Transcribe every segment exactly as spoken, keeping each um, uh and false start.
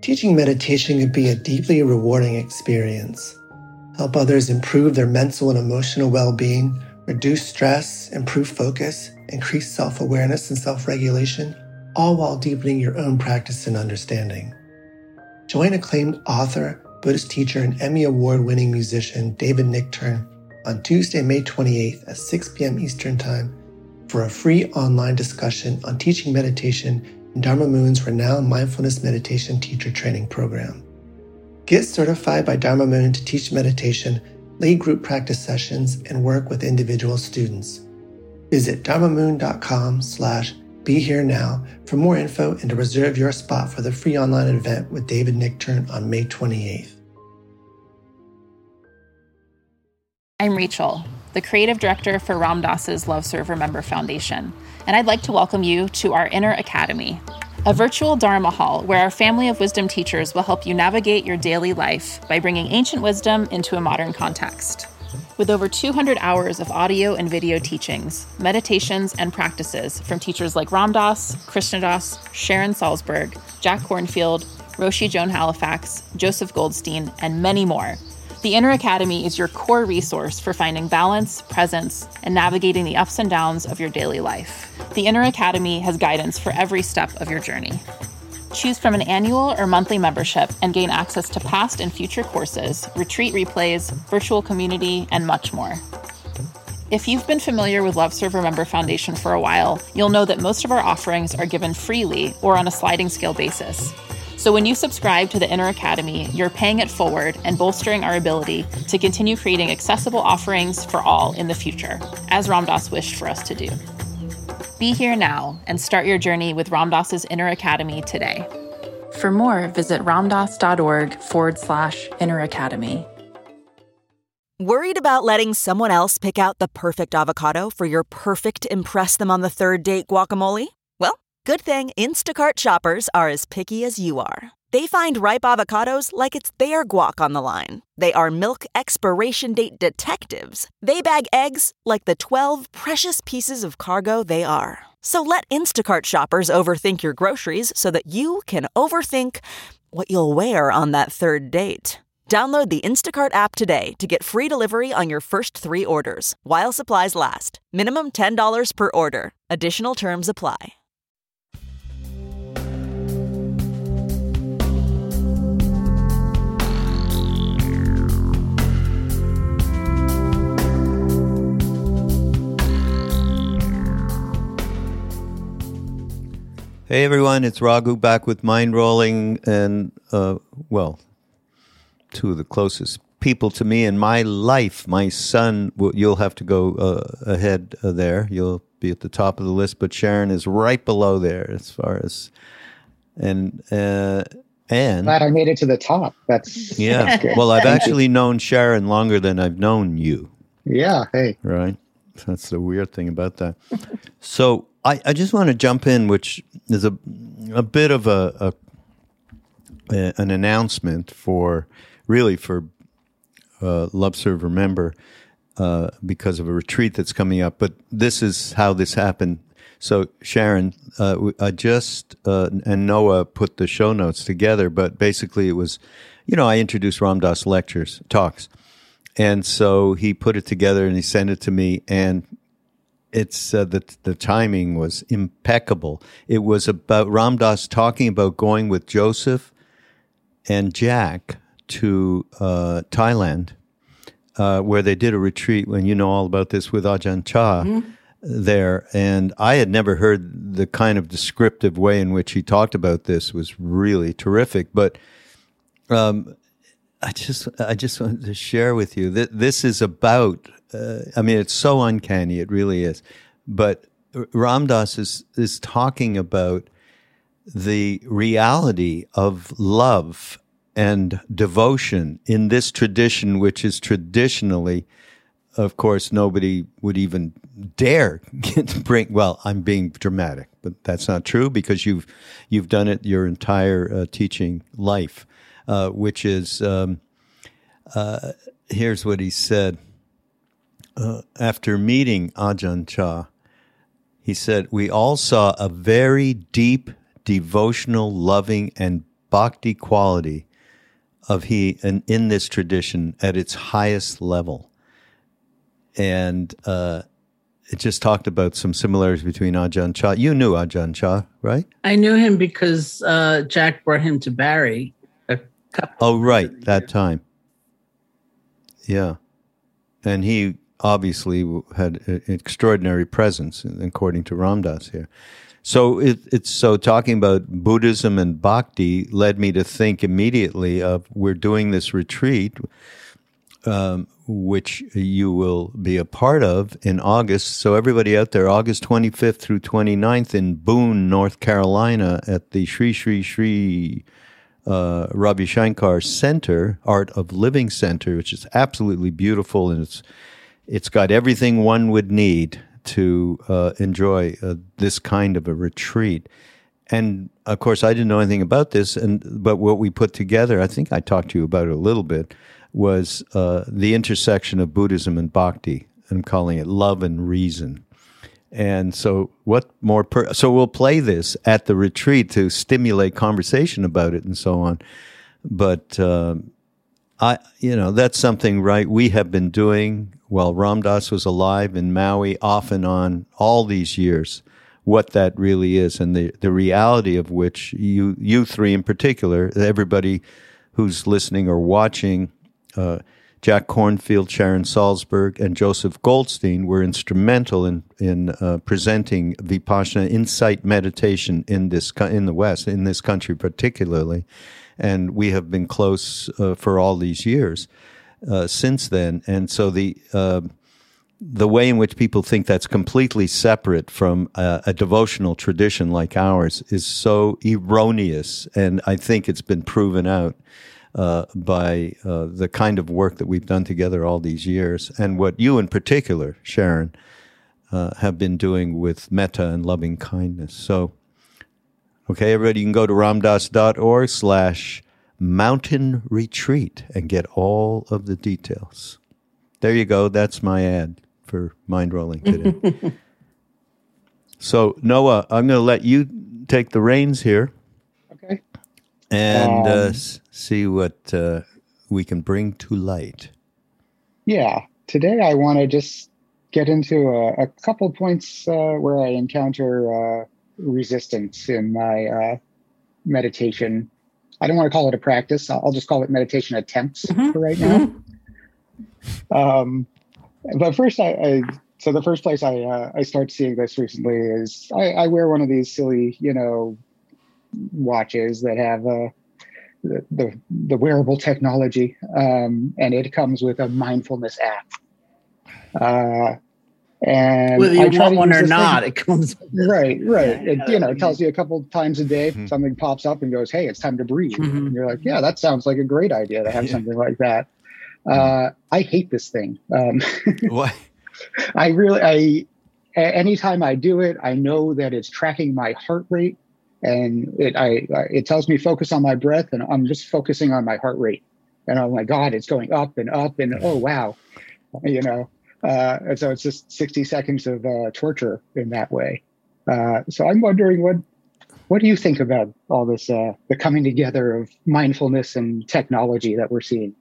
Teaching meditation can be a deeply rewarding experience. Help others improve their mental and emotional well-being, reduce stress, improve focus, increase self-awareness and self-regulation, all while deepening your own practice and understanding. Join acclaimed author, Buddhist teacher, and Emmy Award-winning musician David Nichtern on Tuesday, May twenty-eighth at six p.m. Eastern Time for a free online discussion on teaching meditation in Dharma Moon's renowned mindfulness meditation teacher training program. Get certified by Dharma Moon to teach meditation, lead group practice sessions, and work with individual students. Visit dharmamoon.com slash be here now for more info and to reserve your spot for the free online event with David Nichtern on May twenty-eighth. I'm Rachel, the creative director for Ram Dass's Love Serve Remember Foundation, and I'd like to welcome you to our Inner Academy, a virtual Dharma hall where our family of wisdom teachers will help you navigate your daily life by bringing ancient wisdom into a modern context. With over two hundred hours of audio and video teachings, meditations, and practices from teachers like Ram Dass, Krishna Das, Sharon Salzberg, Jack Kornfield, Roshi Joan Halifax, Joseph Goldstein, and many more, the Inner Academy is your core resource for finding balance, presence, and navigating the ups and downs of your daily life. The Inner Academy has guidance for every step of your journey. Choose from an annual or monthly membership and gain access to past and future courses, retreat replays, virtual community, and much more. If you've been familiar with Love Serve Remember Foundation for a while, you'll know that most of our offerings are given freely or on a sliding scale basis. So when you subscribe to the Inner Academy, you're paying it forward and bolstering our ability to continue creating accessible offerings for all in the future, as Ram Dass wished for us to do. Be here now and start your journey with Ram Dass's Inner Academy today. For more, visit ramdass.org forward slash Inner Academy. Worried about letting someone else pick out the perfect avocado for your perfect impress them on the third date guacamole? Well, good thing Instacart shoppers are as picky as you are. They find ripe avocados like it's their guac on the line. They are milk expiration date detectives. They bag eggs like the twelve precious pieces of cargo they are. So let Instacart shoppers overthink your groceries so that you can overthink what you'll wear on that third date. Download the Instacart app today to get free delivery on your first three orders, while supplies last. Minimum ten dollars per order. Additional terms apply. Hey everyone, it's Raghu back with Mind Rolling, and uh, well, two of the closest people to me in my life. My son, you'll have to go uh, ahead uh, there. You'll be at the top of the list, but Sharon is right below there as far as and uh, and glad I made it to the top. That's yeah. That's good. Well, I've actually known Sharon longer than I've known you. Yeah. Hey. Right. That's the weird thing about that. So I, I just want to jump in, which is a a bit of a, a, a an announcement for really for uh, Love Serve Remember uh, because of a retreat that's coming up. But this is how this happened. So Sharon, uh, I just uh, and Noah put the show notes together. But basically, it was, you know, I introduced Ram Dass lectures, talks. And so he put it together and he sent it to me, and it's uh, the the timing was impeccable. It was about Ram Dass talking about going with Joseph and Jack to uh, Thailand, uh, where they did a retreat. When you know all about this with Ajahn Chah mm-hmm. there, and I had never heard the kind of descriptive way in which he talked about this. It was really terrific, but. Um, I just, I just wanted to share with you that this is about. Uh, I mean, it's so uncanny, it really is. But Ram Dass is is talking about the reality of love and devotion in this tradition, which is traditionally, of course, nobody would even dare get, bring. Well, I'm being dramatic, but that's not true because you've you've done it your entire uh, teaching life. Uh, which is, um, uh, here's what he said. Uh, after meeting Ajahn Chah, he said, we all saw a very deep, devotional, loving, and bhakti quality of he and in this tradition at its highest level. And uh, it just talked about some similarities between Ajahn Chah. You knew Ajahn Chah, right? I knew him because uh, Jack brought him to Barry a couple Oh, right, that time. Yeah. And he obviously had an extraordinary presence, according to Ram Dass here. So it, it's so talking about Buddhism and bhakti led me to think immediately of we're doing this retreat, um, which you will be a part of in August. So everybody out there, August twenty-fifth through twenty-ninth in Boone, North Carolina, at the Sri Sri Sri uh, Ravi Shankar Center, Art of Living Center, which is absolutely beautiful, and it's it's got everything one would need to uh, enjoy uh, this kind of a retreat. And of course, I didn't know anything about this, and but what we put together, I think I talked to you about it a little bit, was uh, the intersection of Buddhism and bhakti. I'm calling it love and reason. And so what more, per- so we'll play this at the retreat to stimulate conversation about it and so on. But, uh, I, you know, that's something, right, we have been doing while Ram Dass was alive in Maui off and on all these years, what that really is, and the, the reality of which you, you three in particular, everybody who's listening or watching, uh, Jack Kornfield, Sharon Salzberg, and Joseph Goldstein were instrumental in in uh, presenting Vipassana insight meditation in this in the West, in this country particularly, and we have been close uh, for all these years uh, since then. And so the uh, the way in which people think that's completely separate from a, a devotional tradition like ours is so erroneous, and I think it's been proven out Uh, by uh, the kind of work that we've done together all these years, and what you in particular, Sharon, uh, have been doing with metta and loving kindness. So, okay, everybody, you can go to ramdass.org slash mountain retreat and get all of the details. There you go. That's my ad for Mind Rolling today. So, Noah, I'm going to let you take the reins here. Okay. And Um, uh, s- see what uh, we can bring to light. Yeah. Today I want to just get into a, a couple points uh, where I encounter uh, resistance in my uh, meditation. I don't want to call it a practice. I'll I'll just call it meditation attempts Mhm. for right now. Um, but first, I, I so the first place I uh, I start seeing this recently is I, I wear one of these silly, you know, watches that have uh, the, the the wearable technology, um, and it comes with a mindfulness app. Uh, and Whether you I try want to one use or this thing- not, it comes. Right, right. Yeah, It, yeah, you know, that it tells you a couple times a day, Mhm. something pops up and goes, "Hey, it's time to breathe." Mhm. And you're like, "Yeah, that sounds like a great idea to have Yeah. something like that." Uh, I hate this thing. Um, What? I really, I a- anytime I do it, I know that it's tracking my heart rate, and it I I- it tells me focus on my breath, and I'm just focusing on my heart rate, and oh my God, it's going up and up, and oh wow, you know. Uh, and so it's just sixty seconds of uh, torture in that way. Uh, so I'm wondering what what do you think about all this uh, the coming together of mindfulness and technology that we're seeing?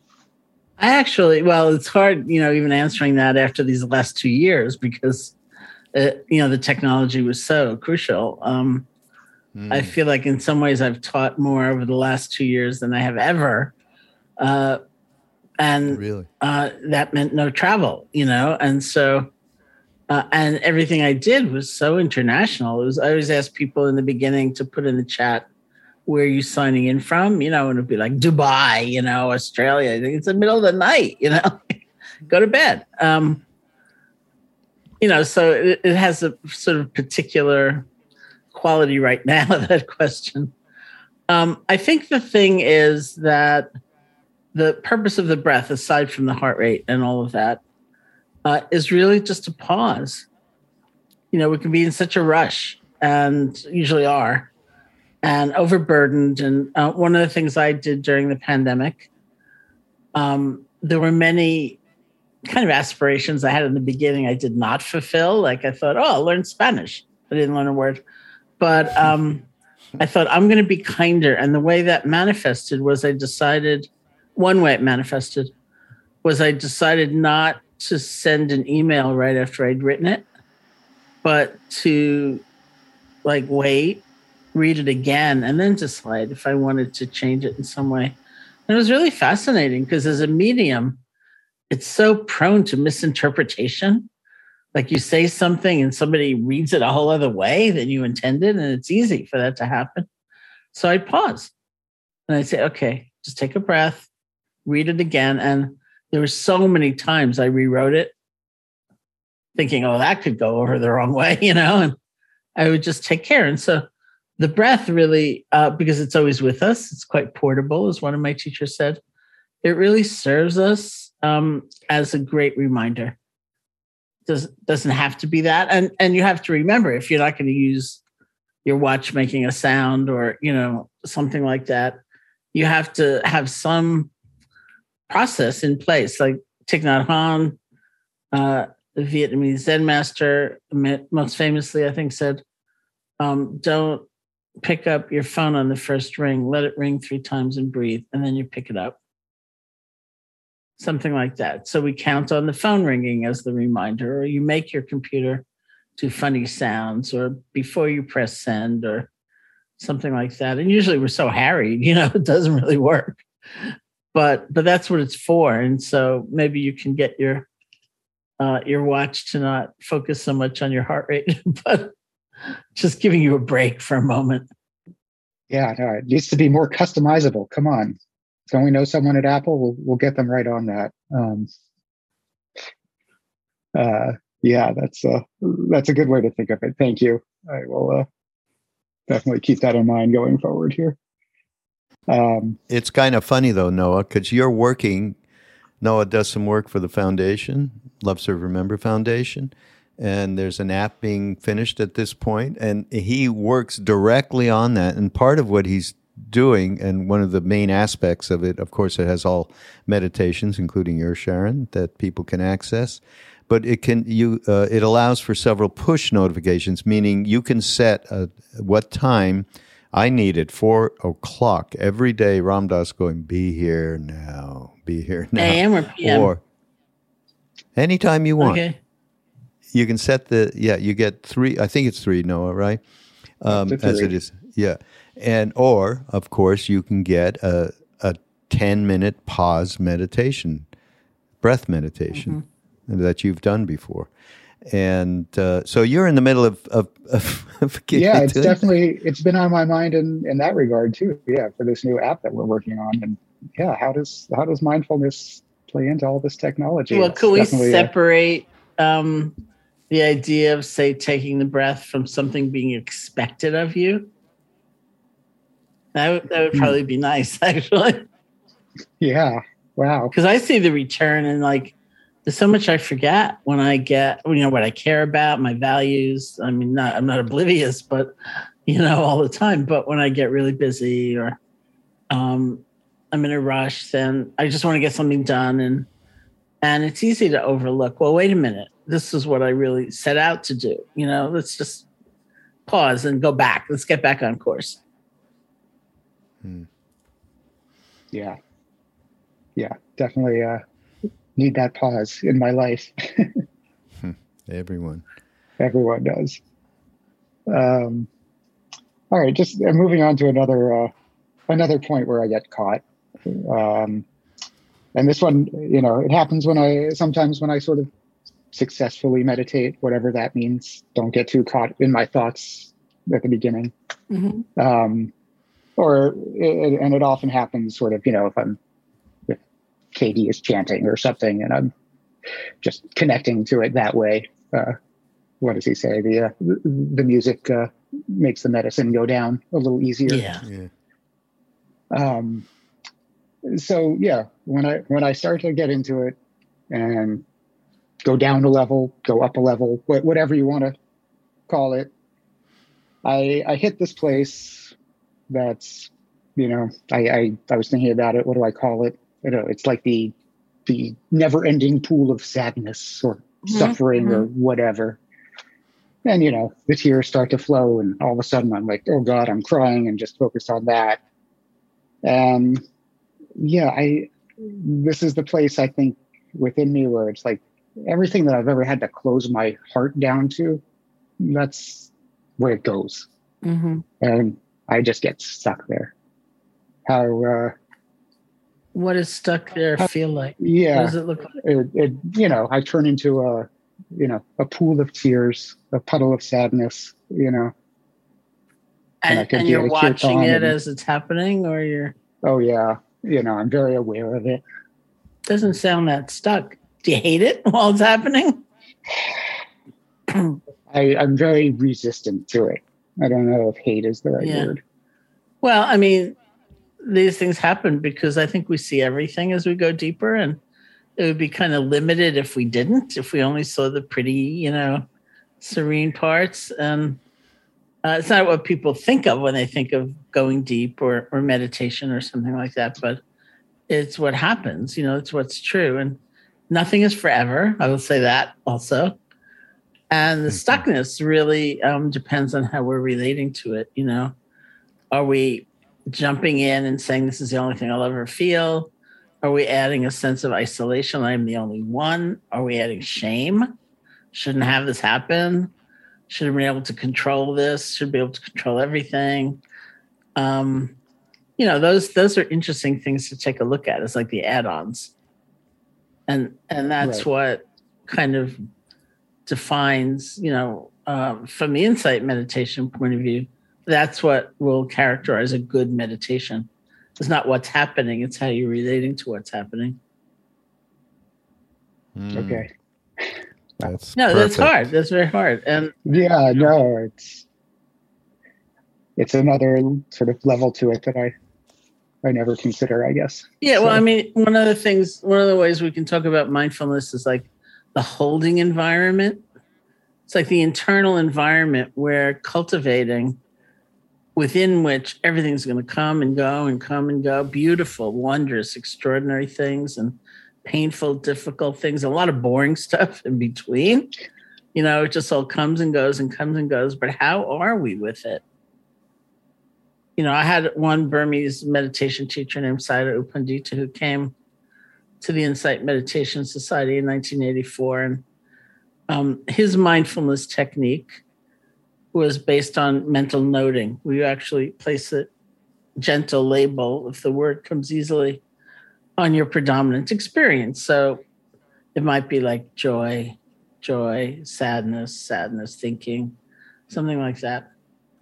I actually, well, it's hard, you know, even answering that after these last two years because, uh, you know, the technology was so crucial. Um, Mm. I feel like in some ways I've taught more over the last two years than I have ever. Uh, and Really? uh, that meant no travel, you know? And so, uh, and everything I did was so international. It was, I always ask people in the beginning to put in the chat, where are you signing in from? You know, and it'd be like Dubai, you know, Australia. I think it's the middle of the night, you know, go to bed. Um, you know, so it, it has a sort of particular quality right now, that question. Um, I think the thing is that the purpose of the breath, aside from the heart rate and all of that, uh, is really just to pause. You know, we can be in such a rush, and usually are, and overburdened. And uh, one of the things I did during the pandemic, um, there were many kind of aspirations I had in the beginning I did not fulfill. Like I thought, oh, I'll learn Spanish. I didn't learn a word. But um, I thought, I'm going to be kinder. And the way that manifested was I decided, one way it manifested was I decided not to send an email right after I'd written it, but to like wait, read it again, and then decide if I wanted to change it in some way. And it was really fascinating because as a medium, it's so prone to misinterpretation. Like you say something and somebody reads it a whole other way than you intended, and it's easy for that to happen. So I'd pause and I'd say, okay, just take a breath, read it again. And there were so many times I rewrote it thinking, oh, that could go over the wrong way, you know, and I would just take care. And so the breath really, uh, because it's always with us, it's quite portable, as one of my teachers said, it really serves us um, as a great reminder. Does, doesn't have to be that. And, and you have to remember, if you're not going to use your watch making a sound or, you know, something like that, you have to have some process in place. Like Thich Nhat Hanh, uh, the Vietnamese Zen master, most famously, I think, said, um, don't pick up your phone on the first ring, let it ring three times and breathe, and then you pick it up. Something like that. So we count on the phone ringing as the reminder, or you make your computer do funny sounds, or before you press send, or something like that. And usually we're so harried, you know, it doesn't really work. But but that's what it's for. And so maybe you can get your uh, your watch to not focus so much on your heart rate, but just giving you a break for a moment. Yeah, no, it needs to be more customizable. Come on. Don't we know someone at Apple? We'll, we'll get them right on that. Um, uh, yeah, that's a, that's a good way to think of it. Thank you. I will uh, definitely keep that in mind going forward here. Um, it's kind of funny, though, Noah, because you're working. Noah does some work for the foundation, Love Serve Remember Foundation, and there's an app being finished at this point, and he works directly on that. And part of what he's doing, and one of the main aspects of it, of course, it has all meditations, including yours, Sharon, that people can access. But it can you uh, it allows for several push notifications, meaning you can set a, what time I need at four o'clock every day. Ram Dass going, be here now, be here now, A M or P M, or anytime you want. Okay. You can set the yeah. You get three. I think it's three, Noah, right? Um, as it is, yeah. And or, of course, you can get a a ten-minute pause meditation, breath meditation mm-hmm. that you've done before. And uh, so you're in the middle of of, of, of yeah, it's definitely it's been on my mind in, in that regard too. Yeah, for this new app that we're working on, and yeah, how does how does mindfulness play into all this technology? Well, it's could we separate a, um, the idea of, say, taking the breath from something being expected of you? That would, that would probably be nice, actually. Yeah. Wow. Because I see the return, and like, there's so much I forget when I get, you know, what I care about, my values. I mean, not, I'm not oblivious, but, you know, all the time. But when I get really busy or um, I'm in a rush, then I just want to get something done. And, and it's easy to overlook, well, wait a minute. This is what I really set out to do. You know, let's just pause and go back. Let's get back on course. Hmm. Yeah. Yeah, definitely uh, need that pause in my life. Everyone. Everyone does. Um, all right, just uh, moving on to another uh, another point where I get caught. Um, and this one, you know, it happens when I sometimes when I sort of successfully meditate, whatever that means. Don't get too caught in my thoughts at the beginning. Mm-hmm. Um, or it, and it often happens sort of, you know, if I'm if Katie is chanting or something and I'm just connecting to it that way. Uh, what does he say? The uh, the music uh, makes the medicine go down a little easier. Yeah. yeah. Um. So yeah, when I when I start to get into it and go down a level, go up a level, wh- whatever you want to call it, I I hit this place that's, you know, I, I I was thinking about it. What do I call it? You know, it's like the the never-ending pool of sadness or mm-hmm. suffering mm-hmm. or whatever. and, you know, the tears start to flow, and all of a sudden I'm like, oh God, I'm crying, and just focus on that. And yeah, I, this is the place I think within me where it's like everything that I've ever had to close my heart down to, that's where it goes. Mm-hmm. And I just get stuck there. How, uh, what does stuck there how, feel like? Yeah. What does it look like? It, it, you know, I turn into a, you know, a pool of tears, a puddle of sadness, you know. And, and, and you're watching it and, as it's happening, or you're... Oh, yeah. You know, I'm very aware of it. Doesn't sound that stuck. Do you hate it while it's happening? I, I'm very resistant to it. I don't know if hate is the right yeah. word. Well, I mean, these things happen because I think we see everything as we go deeper, and it would be kind of limited if we didn't, if we only saw the pretty, you know, serene parts. And uh, it's not what people think of when they think of going deep or, or meditation or something like that, but it's what happens, you know, it's what's true. And nothing is forever. I will say that also. And the stuckness really um, depends on how we're relating to it. You know, are we jumping in and saying this is the only thing I'll ever feel? Are we adding a sense of isolation? I'm the only one. Are we adding shame? Shouldn't have this happen. Should have been able to control this. Should be able to control everything. Um, you know, those those are interesting things to take a look at. It's like the add-ons, and and that's right. what kind of defines, you know, um, from the insight meditation point of view, that's what will characterize a good meditation. It's not what's happening, it's how you're relating to what's happening. Mm. Okay. That's no, perfect. That's hard. That's very hard. And yeah, no, it's it's another sort of level to it that I I never consider, I guess. Yeah, so. Well, I mean, one of the things, one of the ways we can talk about mindfulness is like the holding environment. It's like the internal environment where cultivating, within which everything's going to come and go and come and go, beautiful, wondrous, extraordinary things, and painful, difficult things, a lot of boring stuff in between. You know, it just all comes and goes and comes and goes. But how are we with it? You know, I had one Burmese meditation teacher named Sayadaw U Pandita who came to the Insight Meditation Society in nineteen eighty-four. And um, his mindfulness technique was based on mental noting. We actually place a gentle label, if the word comes easily, on your predominant experience. So it might be like joy, joy, sadness, sadness, thinking, something like that.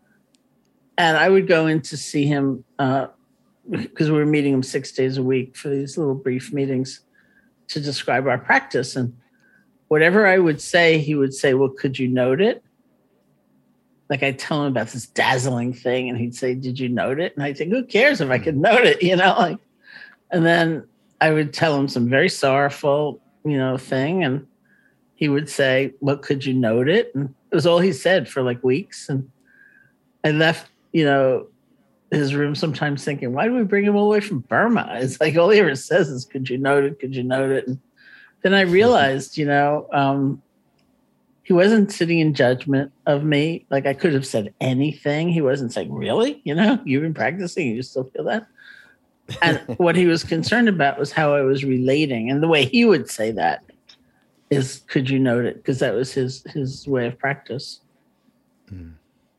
And I would go in to see him uh, because we were meeting him six days a week for these little brief meetings to describe our practice. And whatever I would say, he would say, well, could you note it? Like I'd tell him about this dazzling thing and he'd say, did you note it? And I'd think, who cares if I could note it, you know? Like, and then I would tell him some very sorrowful, you know, thing. And he would say, well, could you note it? And it was all he said for like weeks. And I left, you know, his room sometimes thinking, why do we bring him all the way from Burma? It's like all he ever says is, could you note it? Could you note it? And then I realized, you know, um, he wasn't sitting in judgment of me. Like I could have said anything. He wasn't saying, really? You know, you've been practicing, you still feel that? And what he was concerned about was how I was relating. And the way he would say that is, could you note it? Because that was his his way of practice. Mm.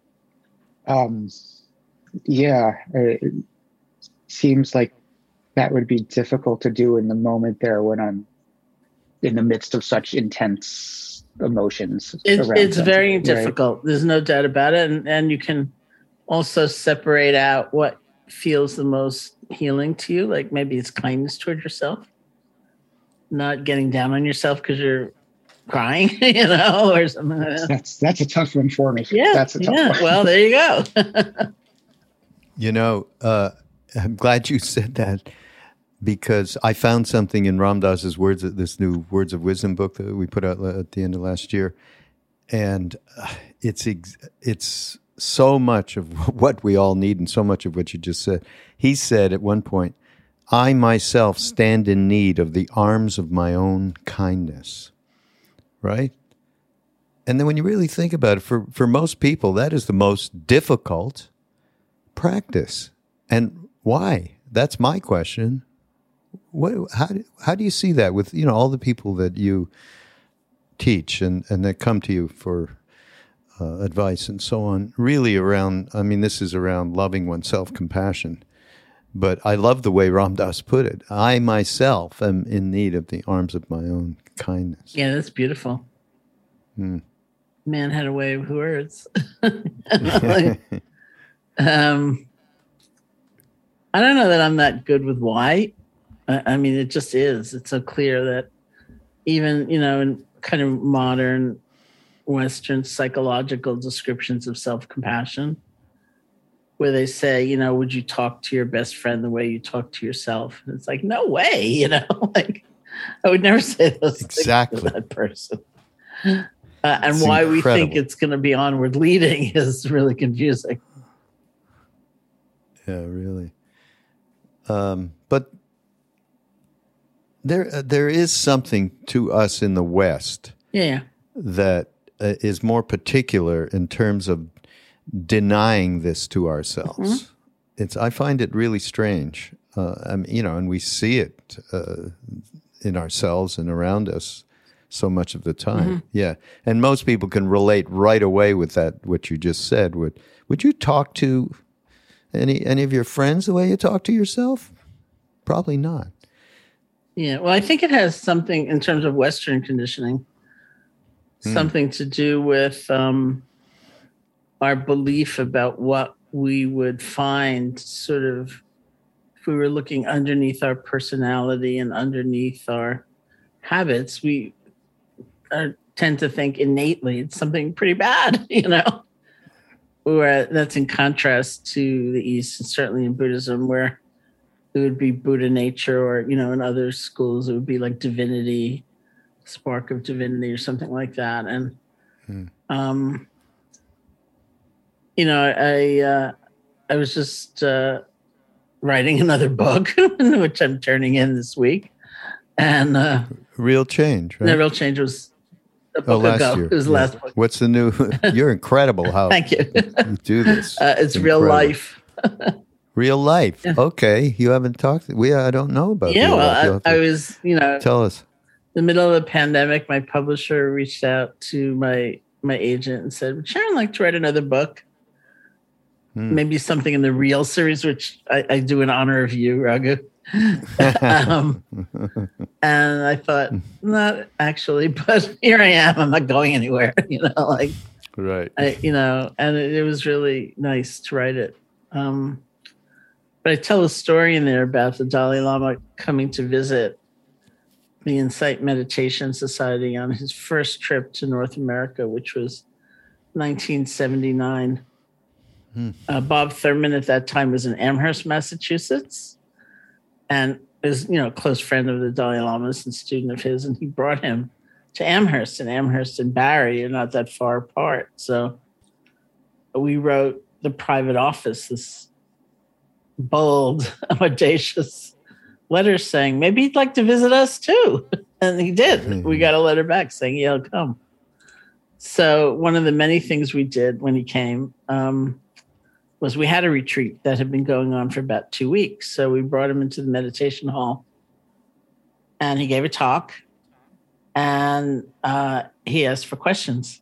Um, yeah, it seems like that would be difficult to do in the moment there when I'm in the midst of such intense emotions. It's, it's very right? difficult. There's no doubt about it. And, and you can also separate out what feels the most healing to you. Like maybe it's kindness toward yourself, not getting down on yourself because you're crying, you know, or something like that. That's, that's a tough one for me. Yeah. That's a tough yeah. one. Well, there you go. You know, uh, I'm glad you said that because I found something in Ram Dass's words, this new Words of Wisdom book that we put out at the end of last year. And uh, it's ex- it's so much of what we all need and so much of what you just said. He said at one point, I myself stand in need of the arms of my own kindness. Right? And then when you really think about it, for, for most people, that is the most difficult practice. And why? That's my question. What, how, do, how do you see that with, you know, all the people that you teach and, and that come to you for uh, advice and so on, really around, I mean, this is around loving oneself, compassion. But I love the way Ram Dass put it. I myself am in need of the arms of my own kindness. Yeah, that's beautiful. Hmm. Man had a way with words. like, um, I don't know that I'm that good with why. I, I mean, it just is. It's so clear that even, you know, in kind of modern Western psychological descriptions of self-compassion, where they say, you know, would you talk to your best friend the way you talk to yourself? And it's like, no way, you know, like I would never say those exactly. things to that person. Uh, and it's why incredible. we think it's going to be onward leading is really confusing. Yeah, really. Um, but there, uh, there is something to us in the West Yeah. that uh, is more particular in terms of denying this to ourselves. Mm-hmm. It's I find it really strange. Uh, I mean, you know, and we see it uh, in ourselves and around us so much of the time. Mm-hmm. Yeah, and most people can relate right away with that. What you just said. Would Would you talk to any any of your friends the way you talk to yourself? Probably not. Yeah. Well, I think it has something in terms of Western conditioning, mm. something to do with. Um, our belief about what we would find sort of if we were looking underneath our personality and underneath our habits, we are, tend to think innately it's something pretty bad, you know, where that's in contrast to the East, and certainly in Buddhism, where it would be Buddha nature, or, you know, in other schools, it would be like divinity, spark of divinity or something like that. And, hmm. um, You know, I uh, I was just uh, writing another book, which I'm turning in this week, and uh, Real Change. Right? The Real Change was a book oh, last ago. Year. It was the yeah. last book. What's the new? You're incredible. How Thank you. you do this? Uh, it's, it's Real Life. Real Life. Yeah. Okay, you haven't talked. We I don't know about. Yeah, Real well, Life. I, I was, you know, tell us. In the middle of the pandemic, my publisher reached out to my my agent and said, "Would Sharon like to write another book?" Maybe something in the Real series, which I, I do in honor of you, Raghu. um, and I thought, not actually, but here I am. I'm not going anywhere, you know, like, right. I, you know, and it, it was really nice to write it. Um, but I tell a story in there about the Dalai Lama coming to visit the Insight Meditation Society on his first trip to North America, which was nineteen seventy-nine. Uh, Bob Thurman at that time was in Amherst, Massachusetts, and is, you know, a close friend of the Dalai Lama's and student of his, and he brought him to Amherst, and Amherst and Barrie are not that far apart. So we wrote the private office this bold, audacious letter saying, maybe he'd like to visit us too. And he did. Mm-hmm. We got a letter back saying, yeah, he'll come. So one of the many things we did when he came, um, was we had a retreat that had been going on for about two weeks. So we brought him into the meditation hall and he gave a talk and uh, he asked for questions.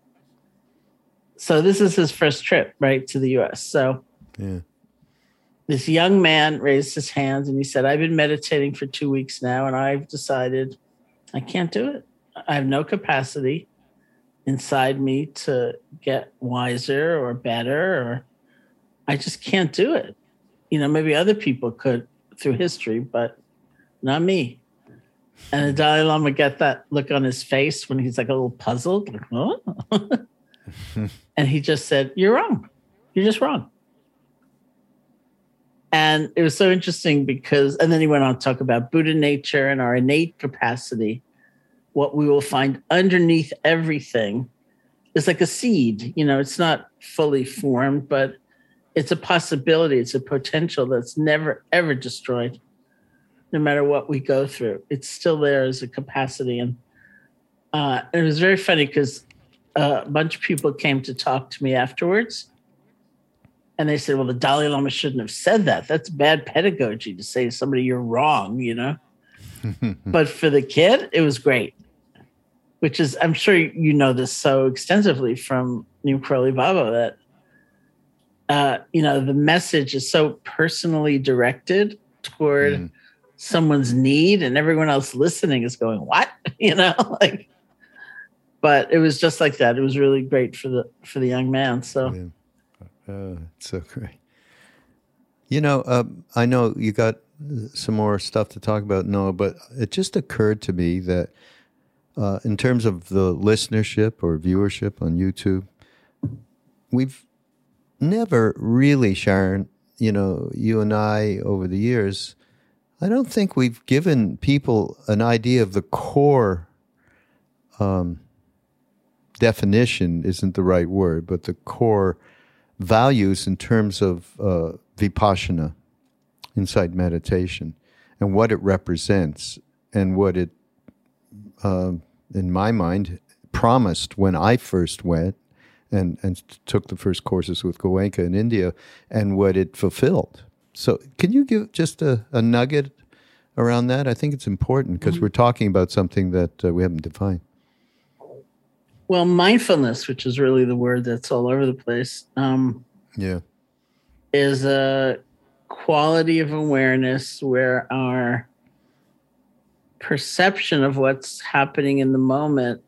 So this is his first trip, right, to the U S. So yeah. This young man raised his hands and he said, I've been meditating for two weeks now and I've decided I can't do it. I have no capacity inside me to get wiser or better, or I just can't do it. You know, maybe other people could through history, but not me. And the Dalai Lama got that look on his face when he's like a little puzzled, like, huh? And he just said, you're wrong. You're just wrong. And it was so interesting because, and then he went on to talk about Buddha nature and our innate capacity. What we will find underneath everything is like a seed. You know, it's not fully formed, but it's a possibility. It's a potential that's never, ever destroyed. No matter what we go through, it's still there as a capacity. And uh, it was very funny because uh, a bunch of people came to talk to me afterwards. And they said, well, the Dalai Lama shouldn't have said that. That's bad pedagogy to say to somebody you're wrong, you know? But for the kid, it was great, which is, I'm sure you know this so extensively from Neem Karoli Baba that, uh, you know, the message is so personally directed toward mm. someone's need, and everyone else listening is going, what? You know, like, but it was just like that. It was really great for the, for the young man. So. Yeah. Oh, it's so great. You know, uh, I know you got some more stuff to talk about, Noah, but it just occurred to me that uh, in terms of the listenership or viewership on YouTube, we've never really, Sharon, you know, you and I over the years, I don't think we've given people an idea of the core um, definition isn't the right word, but the core values in terms of uh, vipassana, insight meditation, and what it represents and what it, uh, in my mind, promised when I first went and, and took the first courses with Goenka in India, and what it fulfilled. So can you give just a, a nugget around that? I think it's important because mm-hmm. we're talking about something that uh, we haven't defined. Well, mindfulness, which is really the word that's all over the place, um, yeah, is a quality of awareness where our perception of what's happening in the moment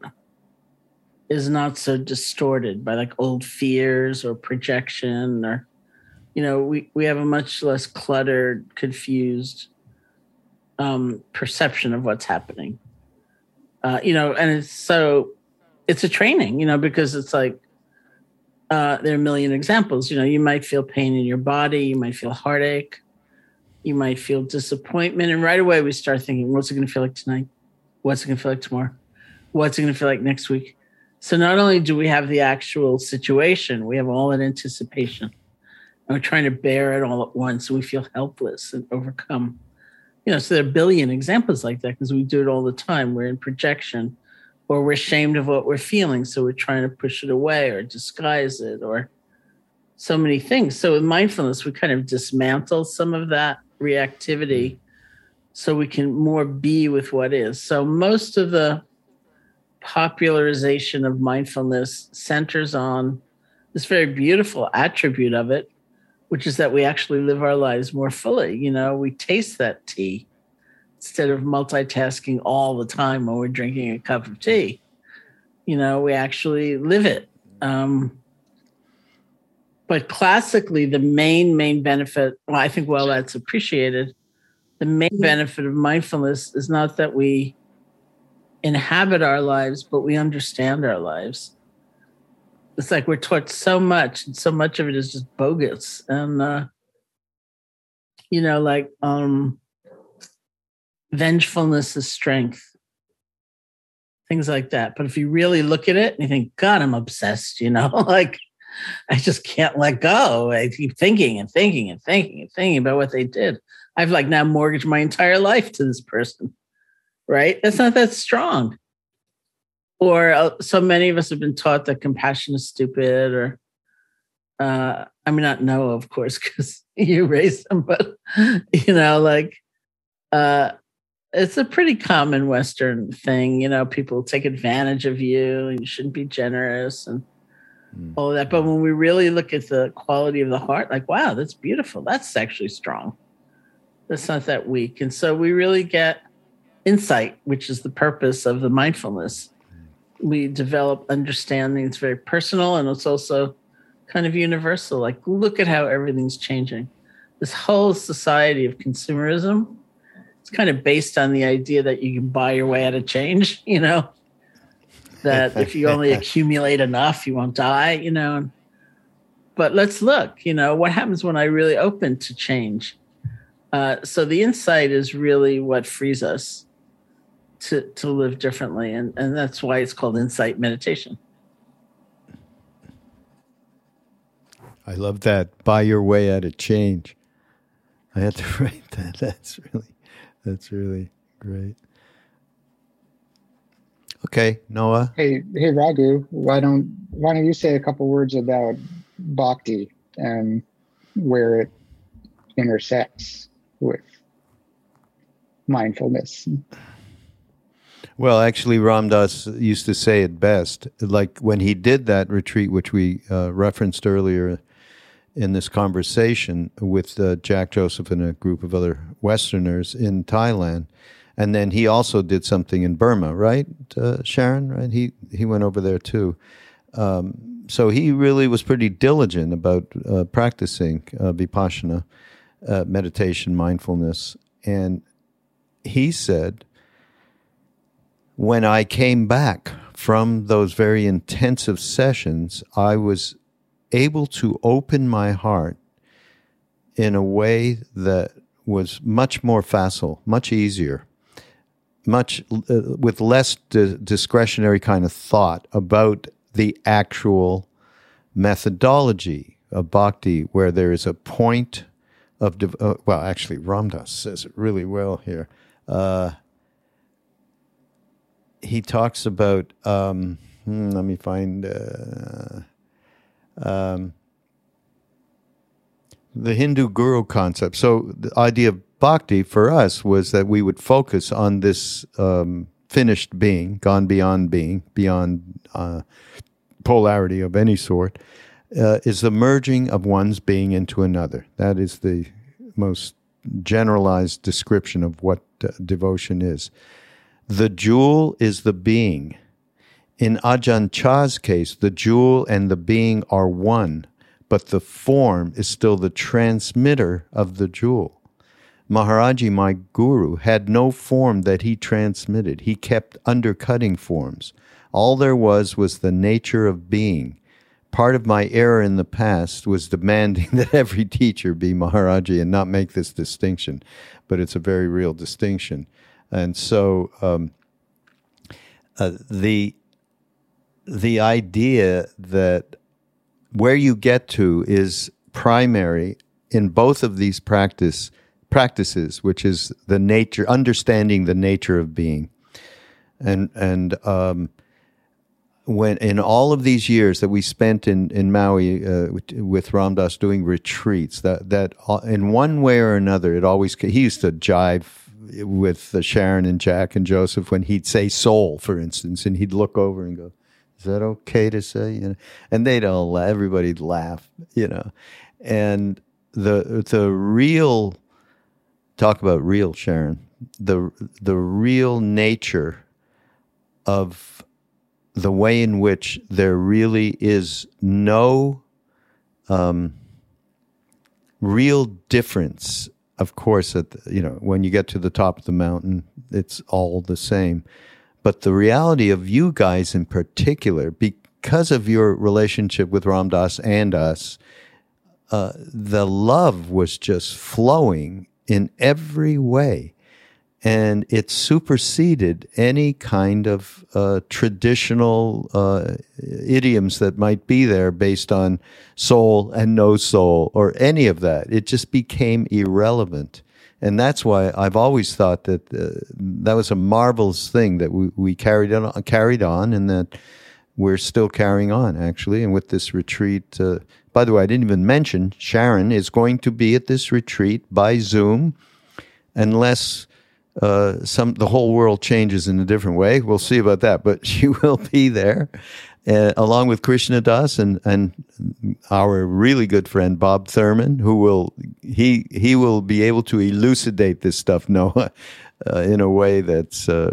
is not so distorted by like old fears or projection, or, you know, we, we have a much less cluttered, confused um, perception of what's happening. Uh, you know, and it's so... It's a training, you know, because it's like uh, there are a million examples. You know, you might feel pain in your body. You might feel heartache. You might feel disappointment. And right away we start thinking, what's it going to feel like tonight? What's it going to feel like tomorrow? What's it going to feel like next week? So not only do we have the actual situation, we have all that anticipation. And we're trying to bear it all at once. So we feel helpless and overcome. You know, so there are a billion examples like that because we do it all the time. We're in projection. Or we're ashamed of what we're feeling, so we're trying to push it away or disguise it, or so many things. So with mindfulness, we kind of dismantle some of that reactivity so we can more be with what is. So most of the popularization of mindfulness centers on this very beautiful attribute of it, which is that we actually live our lives more fully. You know, we taste that tea instead of multitasking all the time when we're drinking a cup of tea. You know, we actually live it. Um, but classically, the main, main benefit, well, I think while that's appreciated, the main benefit of mindfulness is not that we inhabit our lives, but we understand our lives. It's like we're taught so much, and so much of it is just bogus. And, uh, you know, like, um, vengefulness is strength, things like that. But if you really look at it and you think, God, I'm obsessed, you know, like I just can't let go. I keep thinking and thinking and thinking and thinking about what they did. I've like now mortgaged my entire life to this person, right? That's not that strong. Or uh, so many of us have been taught that compassion is stupid, or uh, I mean, not Noah, of course, because you raised him, but, you know, like, uh, it's a pretty common Western thing. You know, people take advantage of you and you shouldn't be generous and mm. all of that. But when we really look at the quality of the heart, like, wow, that's beautiful. That's actually strong. That's not that weak. And so we really get insight, which is the purpose of the mindfulness. We develop understanding. It's very personal, and it's also kind of universal. Like, look at how everything's changing. This whole society of consumerism, it's kind of based on the idea that you can buy your way out of change, you know, that if you only accumulate enough, you won't die, you know. But let's look, you know, what happens when I really open to change? Uh, so the insight is really what frees us to, to live differently. And, and that's why it's called insight meditation. I love that. Buy your way out of change. I had to write that. That's really, that's really great. Okay, Noah. Hey, hey, Raghu, why don't why don't you say a couple words about bhakti and where it intersects with mindfulness? Well, actually, Ram Dass used to say it best. Like when he did that retreat, which we uh, referenced earlier in this conversation with uh, Jack Joseph and a group of other Westerners in Thailand. And then he also did something in Burma, right, uh, Sharon? Right? He he went over there too. Um, so he really was pretty diligent about uh, practicing uh, vipassana, uh, meditation, mindfulness. And he said, when I came back from those very intensive sessions, I was able to open my heart in a way that was much more facile, much easier, much uh, with less di- discretionary kind of thought about the actual methodology of bhakti, where there is a point of, div- uh, well, actually, Ram Dass says it really well here. Uh, he talks about, um, hmm, let me find... Uh, Um, the Hindu guru concept. So the idea of bhakti for us was that we would focus on this um, finished being, gone beyond being, beyond uh, polarity of any sort, uh, is the merging of one's being into another. That is the most generalized description of what uh, devotion is. The jewel is the being. In Ajahn Chah's case, the jewel and the being are one, but the form is still the transmitter of the jewel. Maharaji, my guru, had no form that he transmitted. He kept undercutting forms. All there was was the nature of being. Part of my error in the past was demanding that every teacher be Maharaji and not make this distinction, but it's a very real distinction. And so um, uh, the... the idea that where you get to is primary in both of these practice practices, which is the nature, understanding the nature of being. And and um, when in all of these years that we spent in in Maui uh, with, with Ram Dass doing retreats, that that in one way or another, it always he used to jive with uh, Sharon and Jack and Joseph when he'd say soul, for instance, and he'd look over and go, "Is that okay to say?" You know, and they'd all, everybody'd laugh, you know. And the the real, talk about real, Sharon, the the real nature of the way in which there really is no um, real difference. Of course, at the, you know, when you get to the top of the mountain, it's all the same. But the reality of you guys in particular, because of your relationship with Ram Dass and us, uh, the love was just flowing in every way. And it superseded any kind of uh, traditional uh, idioms that might be there based on soul and no soul or any of that. It just became irrelevant. And that's why I've always thought that uh, that was a marvelous thing that we, we carried on, carried on, and that we're still carrying on, actually. And with this retreat, uh, by the way, I didn't even mention Sharon is going to be at this retreat by Zoom, unless uh, some the whole world changes in a different way. We'll see about that, but she will be there. Uh, along with Krishna Das and, and our really good friend Bob Thurman, who will he he will be able to elucidate this stuff, Noah, uh, in a way that's uh,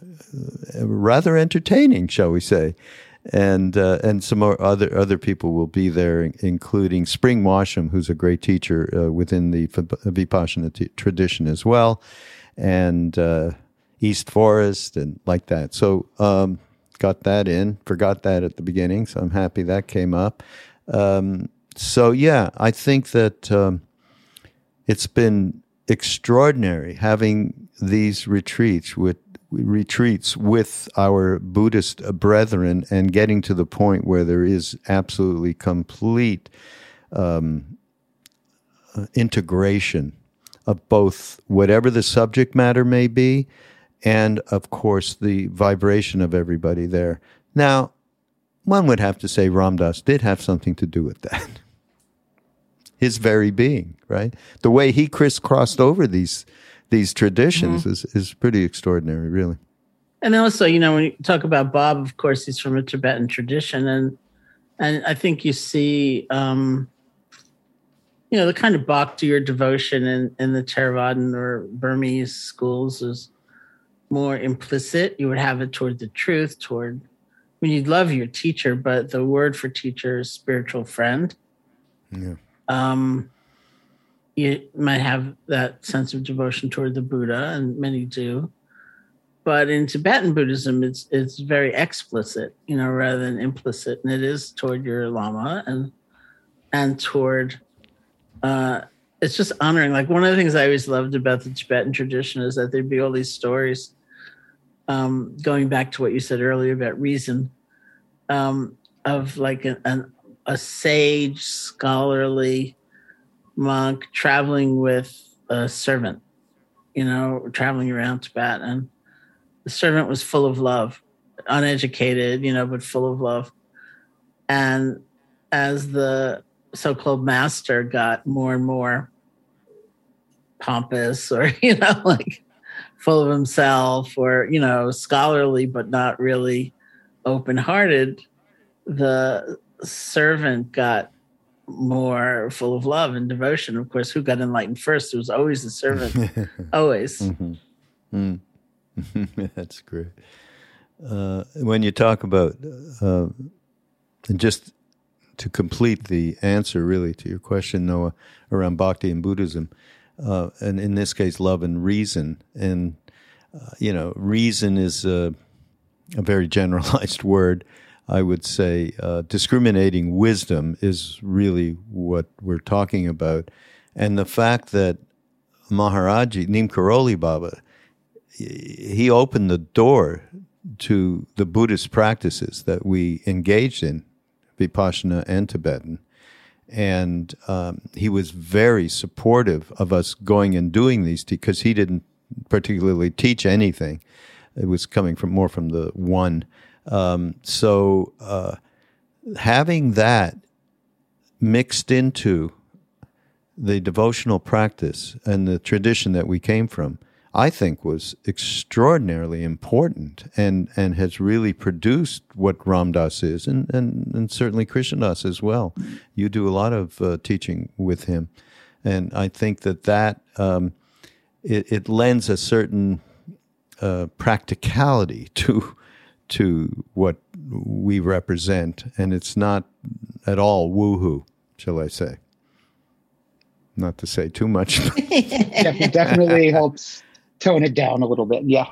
rather entertaining, shall we say? And uh, and some more other other people will be there, including Spring Washam, who's a great teacher uh, within the Vipassana t- tradition as well, and uh, East Forest and like that. So. Um, Got that in, forgot that at the beginning, so I'm happy that came up. Um, so, yeah, I think that um, it's been extraordinary having these retreats with retreats with our Buddhist brethren and getting to the point where there is absolutely complete um, integration of both whatever the subject matter may be and of course the vibration of everybody there. Now, one would have to say Ram Dass did have something to do with that. His very being, right? The way he crisscrossed over these these traditions mm-hmm. is, is pretty extraordinary, really. And also, you know, when you talk about Bob, of course, he's from a Tibetan tradition. And and I think you see, um, you know, the kind of bhakti or devotion in, in the Theravadan or Burmese schools is more implicit. You would have it toward the truth, toward, I mean, you'd love your teacher, but the word for teacher is spiritual friend. Yeah. Um, you might have that sense of devotion toward the Buddha, and many do. But in Tibetan Buddhism, it's it's very explicit, you know, rather than implicit, and it is toward your Lama and and toward. Uh, it's just honoring. Like one of the things I always loved about the Tibetan tradition is that there'd be all these stories. Um, going back to what you said earlier about reason, um, of like an, an a sage, scholarly monk traveling with a servant, you know, traveling around Tibet, and the servant was full of love, uneducated, you know, but full of love. And as the so-called master got more and more pompous or, you know, like full of himself or, you know, scholarly, but not really open-hearted, the servant got more full of love and devotion. Of course, who got enlightened first? It was always the servant. Always. Mm-hmm. Mm-hmm. That's great. Uh, when you talk about, uh, and just to complete the answer really to your question, Noah, around bhakti and Buddhism, uh, and in this case, love and reason. And, uh, you know, reason is a, a very generalized word. I would say uh, discriminating wisdom is really what we're talking about. And the fact that Maharaji, Neem Karoli Baba, he opened the door to the Buddhist practices that we engaged in, Vipassana and Tibetan. And um, he was very supportive of us going and doing these because he didn't particularly teach anything. It was coming from more from the one. Um, so uh, having that mixed into the devotional practice and the tradition that we came from, I think was extraordinarily important and, and has really produced what Ram Dass is, and, and, and certainly Krishna Das as well. You do a lot of uh, teaching with him. And I think that that um, it, it lends a certain uh, practicality to to what we represent, and it's not at all woohoo, shall I say. Not to say too much. It definitely helps tone it down a little bit, yeah.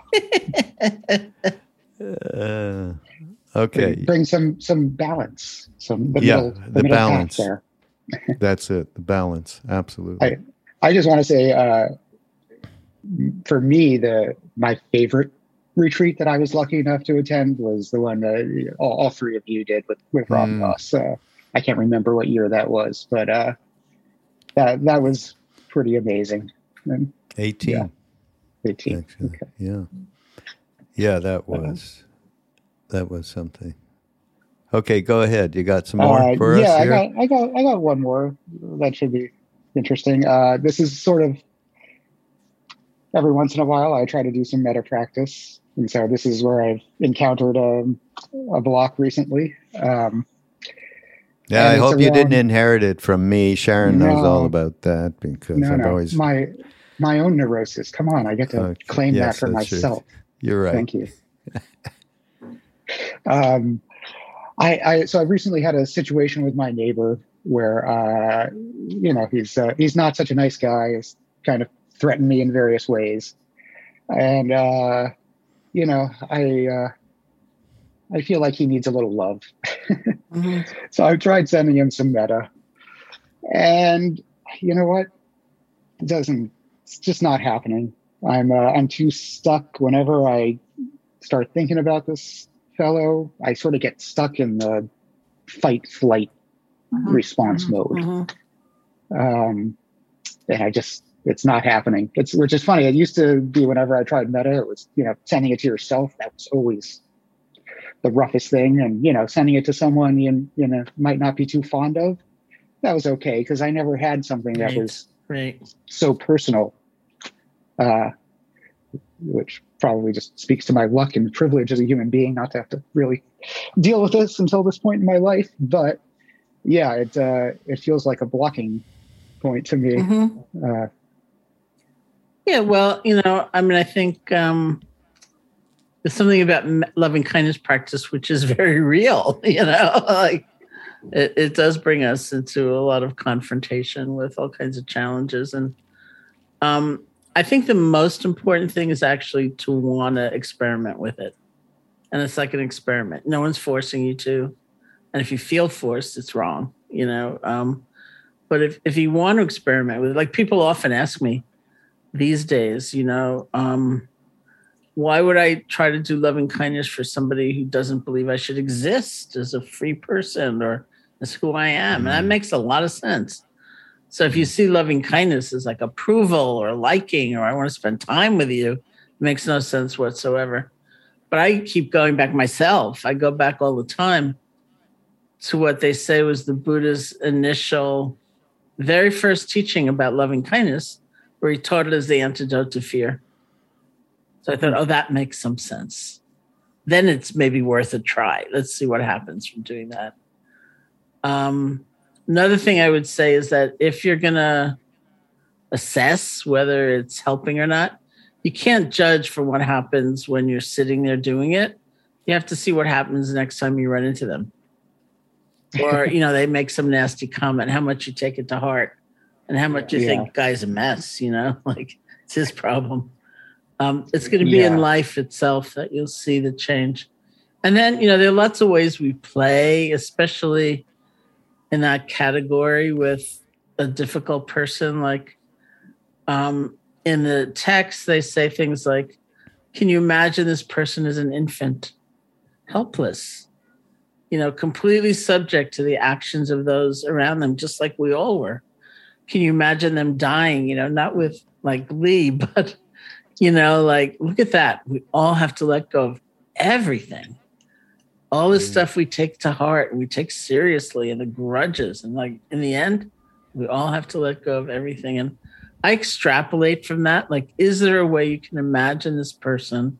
uh, okay. Bring some some balance. Some the yeah, middle, the, the middle balance. There. That's it, the balance, absolutely. I, I just want to say, uh, for me, the my favorite retreat that I was lucky enough to attend was the one that all, all three of you did with, with Ram Dass. Mm. Uh, I can't remember what year that was, but uh, that that was pretty amazing. And, eighteen. Yeah, eighteen. Actually. Okay. Yeah. Yeah, that was that was something. Okay, go ahead. You got some more uh, for yeah, us here? Yeah, I got I got I got one more that should be interesting. Uh, this is sort of every once in a while I try to do some meta practice. And so this is where I've encountered a, a block recently. Um, yeah, I hope around, you didn't inherit it from me. Sharon no, knows all about that because no, I've no. always... My, my own neurosis. Come on, I get to okay. claim yes, that for myself. True. You're right. Thank you. um, I, I so I recently had a situation with my neighbor where, uh, you know, he's uh, he's not such a nice guy. He's kind of threatened me in various ways. And... Uh, You know, I uh, I feel like he needs a little love. mm-hmm. So I've tried sending him some meta. And you know what? It doesn't, it's just not happening. I'm uh, I'm too stuck. Whenever I start thinking about this fellow, I sort of get stuck in the fight flight mm-hmm. response mm-hmm. mode. Mm-hmm. Um, and I just it's not happening. It's, which is funny. It used to be whenever I tried metta, it was, you know, sending it to yourself. That was always the roughest thing. And, you know, sending it to someone you, you know, might not be too fond of, that was okay. Cause I never had something that right. was right. so personal, uh, which probably just speaks to my luck and privilege as a human being, not to have to really deal with this until this point in my life. But yeah, it, uh, it feels like a blocking point to me. Mm-hmm. Uh, yeah. Well, you know, I mean, I think, um, there's something about loving kindness practice, which is very real, you know, like it, it does bring us into a lot of confrontation with all kinds of challenges. And um, I think the most important thing is actually to want to experiment with it. And it's like an experiment. No one's forcing you to. And if you feel forced, it's wrong, you know. Um, but if, if you want to experiment with it, like people often ask me these days, you know, um, why would I try to do loving kindness for somebody who doesn't believe I should exist as a free person or as who I am? And that makes a lot of sense. So if you see loving kindness as like approval or liking, or I want to spend time with you, it makes no sense whatsoever. But I keep going back myself. I go back all the time to what they say was the Buddha's initial, very first teaching about loving kindness, where he taught it as the antidote to fear. So I thought, oh, that makes some sense. Then it's maybe worth a try. Let's see what happens from doing that. Um, another thing I would say is that if you're going to assess whether it's helping or not, you can't judge for what happens when you're sitting there doing it. You have to see what happens the next time you run into them. Or, you know, they make some nasty comment, how much you take it to heart and how much you yeah. think guy's a mess, you know, like it's his problem. Um, it's going to be yeah. in life itself that you'll see the change. And then, you know, there are lots of ways we play, especially in that category with a difficult person. Like um, in the text, they say things like, can you imagine this person as an infant, helpless, you know, completely subject to the actions of those around them, just like we all were. Can you imagine them dying, you know, not with like glee, but you know, like, look at that. We all have to let go of everything. All this mm. stuff we take to heart and we take seriously, and the grudges. And like, in the end, we all have to let go of everything. And I extrapolate from that. Like, is there a way you can imagine this person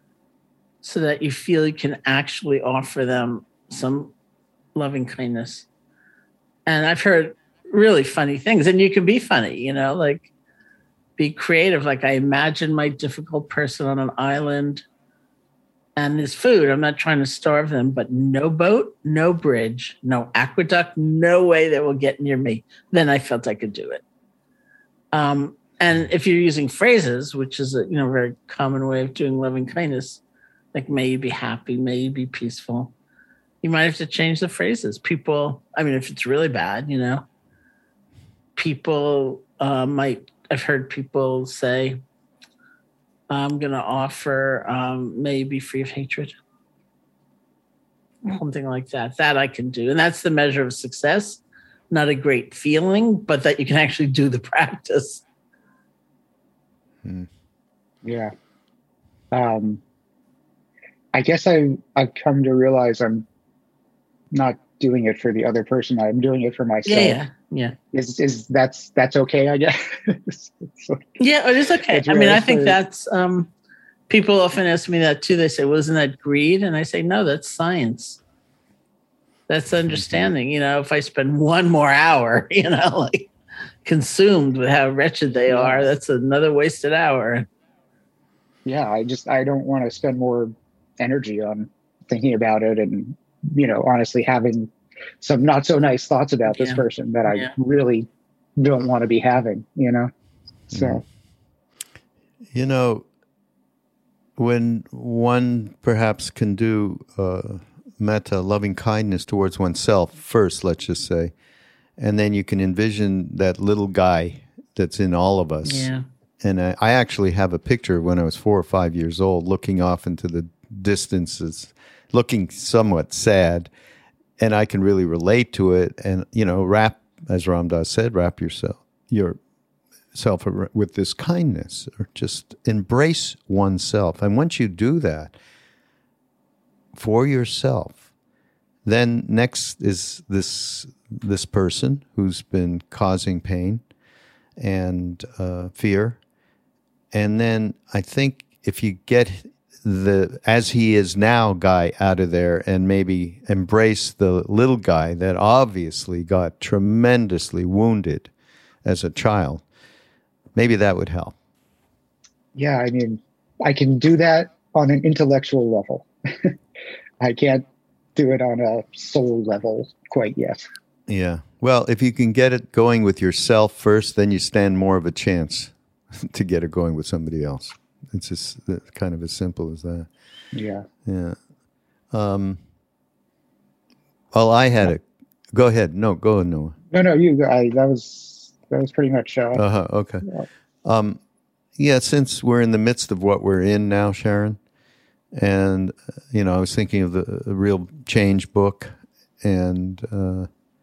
so that you feel you can actually offer them some loving kindness? And I've heard really funny things. And you can be funny, you know, like, be creative. Like I imagine my difficult person on an island and there's food. I'm not trying to starve them, but no boat, no bridge, no aqueduct, no way that will get near me. Then I felt I could do it. Um, and if you're using phrases, which is a you know very common way of doing loving kindness, like may you be happy, may you be peaceful, you might have to change the phrases. People, I mean, if it's really bad, you know, people uh, might. I've heard people say, I'm going to offer, um, may you be free of hatred. Something like that. That I can do. And that's the measure of success. Not a great feeling, but that you can actually do the practice. Hmm. Yeah. Um, I guess I, I've come to realize I'm not doing it for the other person. I'm doing it for myself. Yeah, yeah. Yeah. Is is that's that's okay, I guess. it's, it's like, yeah, it is okay. I mean, I think for, that's um people often ask me that too. They say, well, isn't that greed? And I say, no, that's science. That's understanding. You know, if I spend one more hour, you know, like consumed with how wretched they are, that's another wasted hour. Yeah, I just I don't want to spend more energy on thinking about it and, you know, honestly having some not so nice thoughts about this yeah. person that I yeah. really don't want to be having, you know? So, you know, when one perhaps can do uh, metta, loving kindness towards oneself first, let's just say, and then you can envision that little guy that's in all of us. Yeah. And I, I actually have a picture when I was four or five years old, looking off into the distances, looking somewhat sad. And I can really relate to it, and you know, wrap, as Ram Dass said, wrap yourself, your self with this kindness, or just embrace oneself. And once you do that for yourself, then next is this this person who's been causing pain and uh, fear. And then I think if you get the as he is now guy out of there and maybe embrace the little guy that obviously got tremendously wounded as a child, maybe that would help. Yeah, I mean, I can do that on an intellectual level. I can't do it on a soul level quite yet. Yeah. Well, if you can get it going with yourself first, then you stand more of a chance to get it going with somebody else. It's just kind of as simple as that. Yeah. Yeah. Um, well, I had it. Go ahead. No, go ahead, Noah. No, no, you. I, that was that was pretty much. Uh, uh-huh, okay. Yeah. Um, yeah, since we're in the midst of what we're in now, Sharon, and you know, I was thinking of the, the Real Change book, and uh,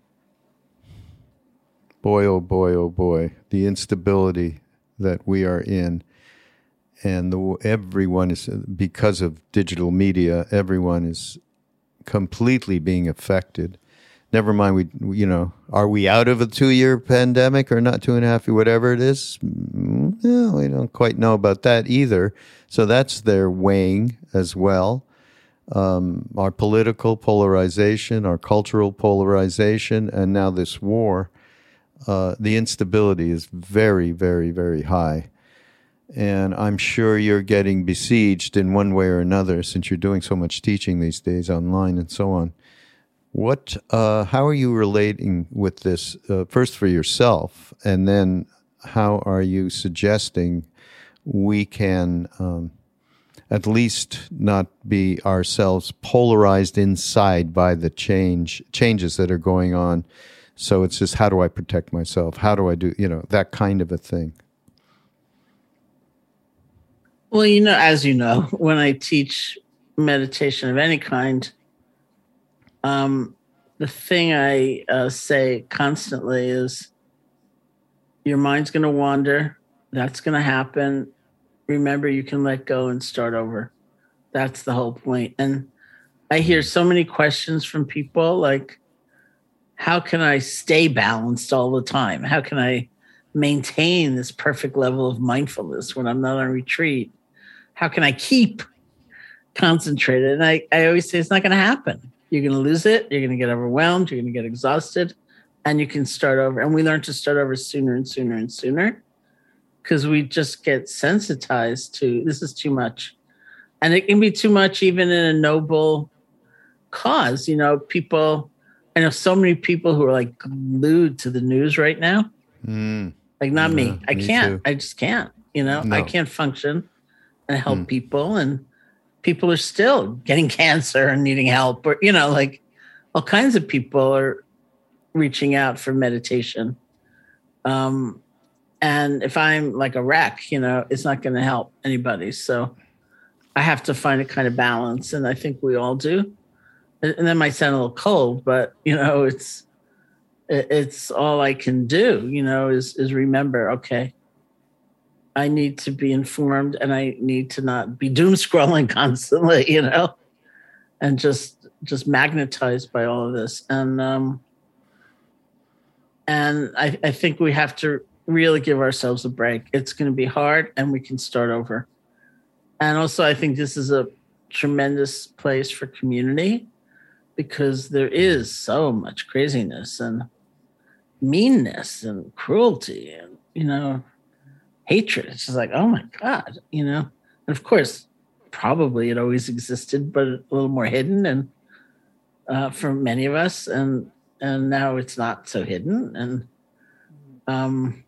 boy, oh boy, oh boy, the instability that we are in. And the, everyone is, because of digital media, everyone is completely being affected. Never mind, we, you know, are we out of a two-year pandemic or not, two and a half, whatever it is? No, we don't quite know about that either. So that's their weighing as well. Um, our political polarization, our cultural polarization, and now this war, uh, the instability is very, very, very high. And I'm sure you're getting besieged in one way or another since you're doing so much teaching these days online and so on. What, uh, how are you relating with this, uh, first for yourself, and then how are you suggesting we can um, at least not be ourselves polarized inside by the change changes that are going on? So it's just, how do I protect myself? How do I do, you know, that kind of a thing? Well, you know, as you know, when I teach meditation of any kind, um, the thing I uh, say constantly is your mind's going to wander. That's going to happen. Remember, you can let go and start over. That's the whole point. And I hear so many questions from people like, how can I stay balanced all the time? How can I maintain this perfect level of mindfulness when I'm not on retreat? How can I keep concentrated? And I, I always say it's not going to happen. You're going to lose it. You're going to get overwhelmed. You're going to get exhausted. And you can start over. And we learn to start over sooner and sooner and sooner because we just get sensitized to this is too much. And it can be too much even in a noble cause. You know, people, I know so many people who are like glued to the news right now. Mm. Like not yeah, me. I me can't. Too. I just can't. You know, no. I can't function and help mm. people, and people are still getting cancer and needing help, or, you know, like all kinds of people are reaching out for meditation. Um, and if I'm like a wreck, you know, it's not going to help anybody. So I have to find a kind of balance. And I think we all do. And that might sound a little cold, but you know, it's, it's all I can do, you know, is, is remember, okay, I need to be informed and I need to not be doom scrolling constantly, you know, and just, just magnetized by all of this. And, um, and I, I think we have to really give ourselves a break. It's going to be hard and we can start over. And also I think this is a tremendous place for community because there is so much craziness and meanness and cruelty and, you know, hatred. It's just like, oh my God, you know? And of course, probably it always existed, but a little more hidden and uh, for many of us. And and now it's not so hidden. And um,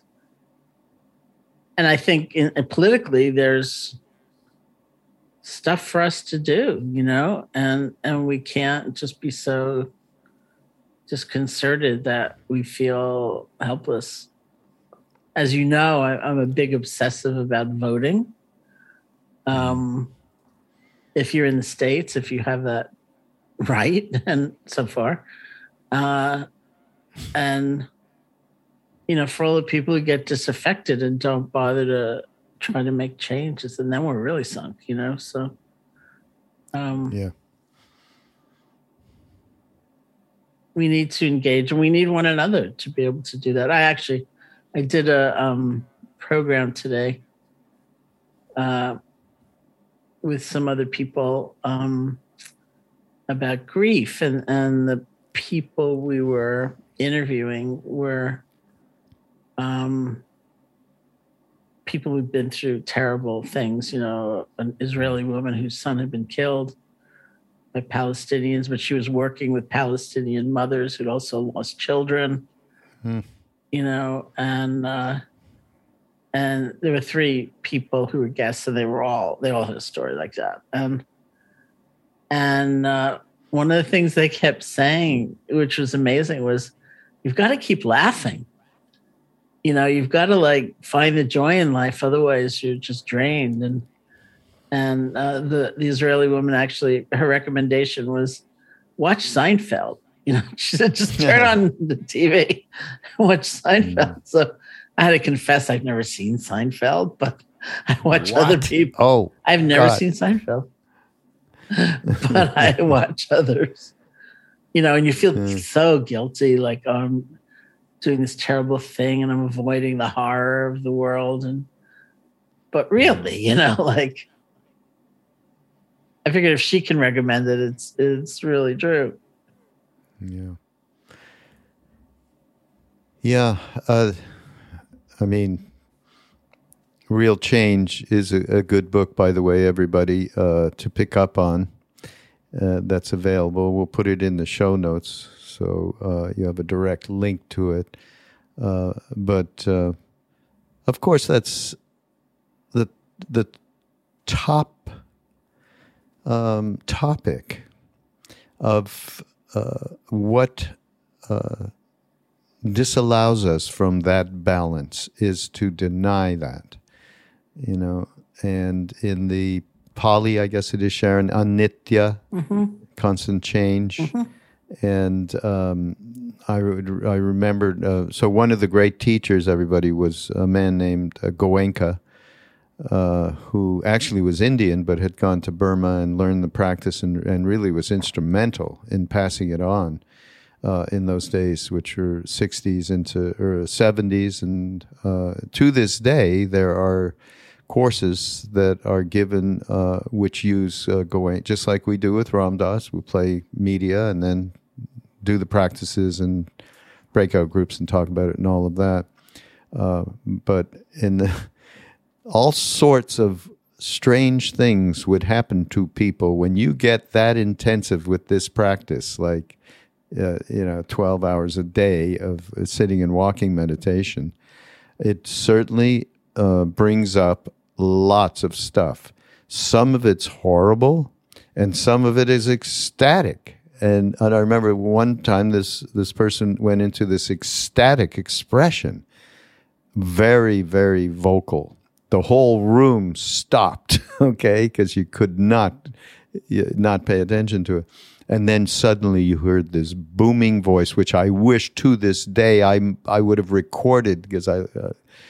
and I think in, in politically, there's stuff for us to do, you know? And and we can't just be so disconcerted that we feel helpless. As you know, I, I'm a big obsessive about voting. Um, if you're in the States, if you have that right, and so far, uh, and you know, for all the people who get disaffected and don't bother to try to make changes, and then we're really sunk, you know. So, um, yeah, we need to engage, and we need one another to be able to do that. I actually, I did a um, program today uh, with some other people um, about grief, and and the people we were interviewing were um, people who'd been through terrible things. You know, an Israeli woman whose son had been killed by Palestinians, but she was working with Palestinian mothers who'd also lost children. Hmm. You know, and uh, and there were three people who were guests, and they were all they all had a story like that. And and uh, one of the things they kept saying, which was amazing, was you've got to keep laughing. You know, you've got to like find the joy in life, otherwise you're just drained. And and uh, the the Israeli woman, actually, her recommendation was watch Seinfeld. You know, she said just turn on the T V and watch Seinfeld. Mm. So I had to confess I've never seen Seinfeld, but I watch what? other people. Oh, I've never God. seen Seinfeld, but I watch others. You know, and you feel mm. so guilty, like I'm doing this terrible thing and I'm avoiding the horror of the world. And but really, you know, like I figured if she can recommend it, it's it's really true. Yeah. Yeah. Uh, I mean, Real Change is a, a good book, by the way, everybody, uh, to pick up on. Uh, that's available. We'll put it in the show notes so uh, you have a direct link to it. Uh, but, uh, of course, that's the the top um, topic of uh, what uh, disallows us from that balance is to deny that, you know. And in the Pali, I guess it is, Sharon, anitya, mm-hmm. constant change. Mm-hmm. And um, I, I remembered, uh, so one of the great teachers, everybody, was a man named uh, Goenka, uh, who actually was Indian but had gone to Burma and learned the practice and, and really was instrumental in passing it on uh, in those days, which were sixties into or seventies. And uh, to this day, there are courses that are given uh, which use uh, Goenka, just like we do with Ram Dass. We play media and then do the practices and breakout groups and talk about it and all of that. Uh, but in the, all sorts of strange things would happen to people when you get that intensive with this practice, like uh, you know, twelve hours a day of sitting and walking meditation. It certainly uh, brings up lots of stuff. Some of it's horrible, and some of it is ecstatic. And, and I remember one time this this person went into this ecstatic expression, very, very vocal. The whole room stopped, okay, because you could not not pay attention to it. And then suddenly you heard this booming voice, which I wish to this day I I would have recorded, because I uh,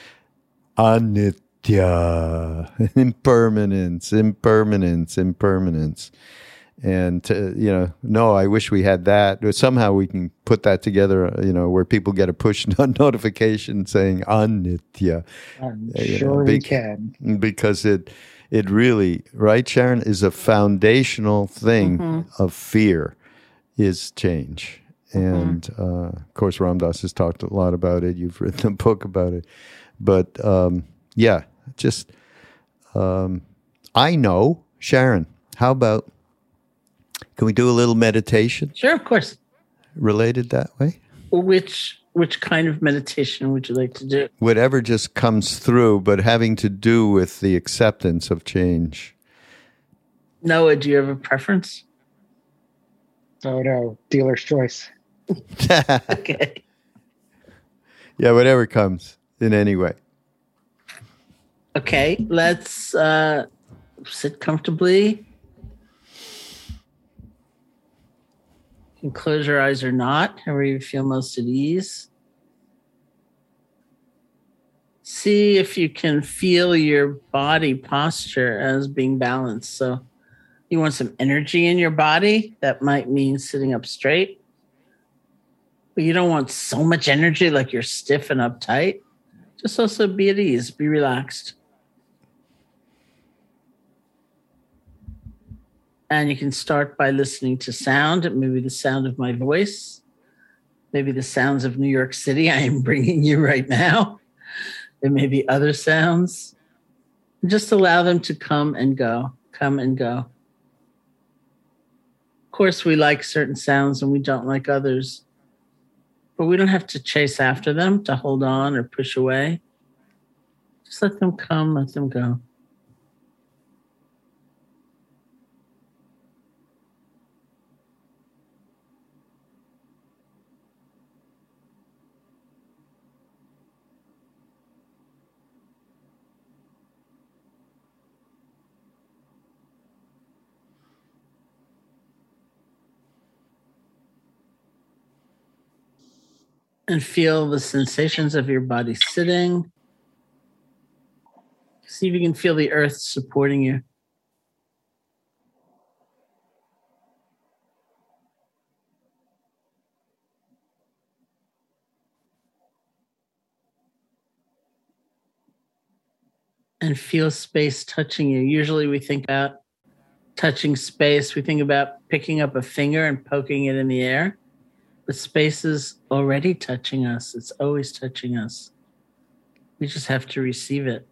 anitya, impermanence, impermanence, impermanence. And, to, you know, no, I wish we had that. Somehow we can put that together, you know, where people get a push notification saying anitya. I'm you sure know, we can. Because it it really, right, Sharon, is a foundational thing mm-hmm. of fear, is change. Mm-hmm. And, uh, of course, Ram Dass has talked a lot about it. You've written a book about it. But, um, yeah, just, um, I know, Sharon, how about, can we do a little meditation? Sure, of course. Related that way? Which which kind of meditation would you like to do? Whatever just comes through, but having to do with the acceptance of change. Noah, do you have a preference? Oh, no. Dealer's choice. Okay. Yeah, whatever comes in any way. Okay, let's uh, sit comfortably. You can close your eyes or not, however you feel most at ease. see if you can feel your body posture as being balanced. So you want some energy in your body. That might mean sitting up straight. But you don't want so much energy like you're stiff and uptight. Just also be at ease, be relaxed. And you can start by listening to sound, maybe the sound of my voice, maybe the sounds of New York City I am bringing you right now. There may be other sounds. Just allow them to come and go, come and go. Of course, we like certain sounds and we don't like others. But we don't have to chase after them, to hold on or push away. Just let them come, let them go. And feel the sensations of your body sitting. See if you can feel the earth supporting you. And feel space touching you. Usually we think about touching space. We think about picking up a finger and poking it in the air. But space is already touching us. It's always touching us. We just have to receive it.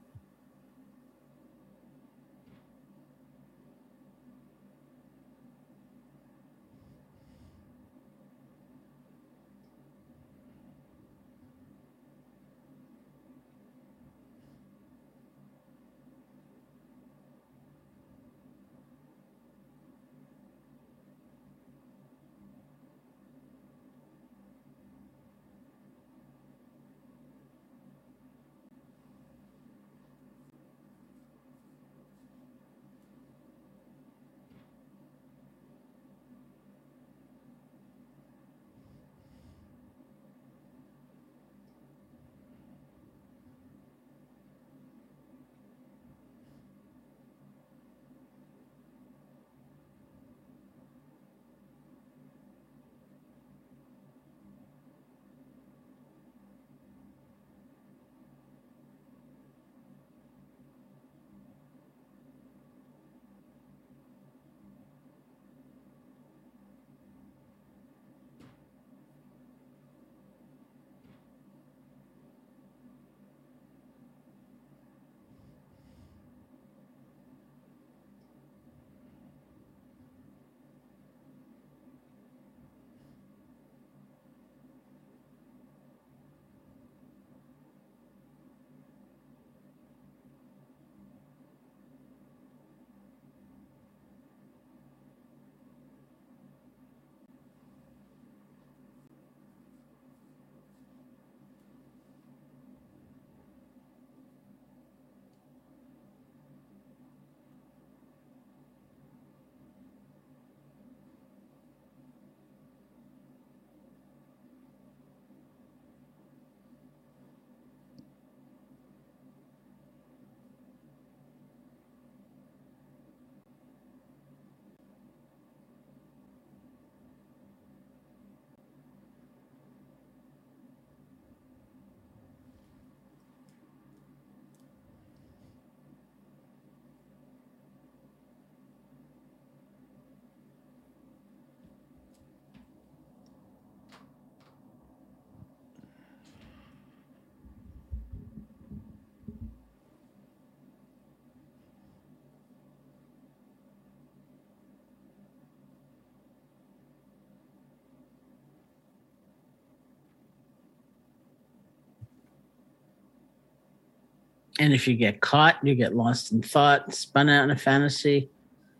And if you get caught, you get lost in thought, spun out in a fantasy,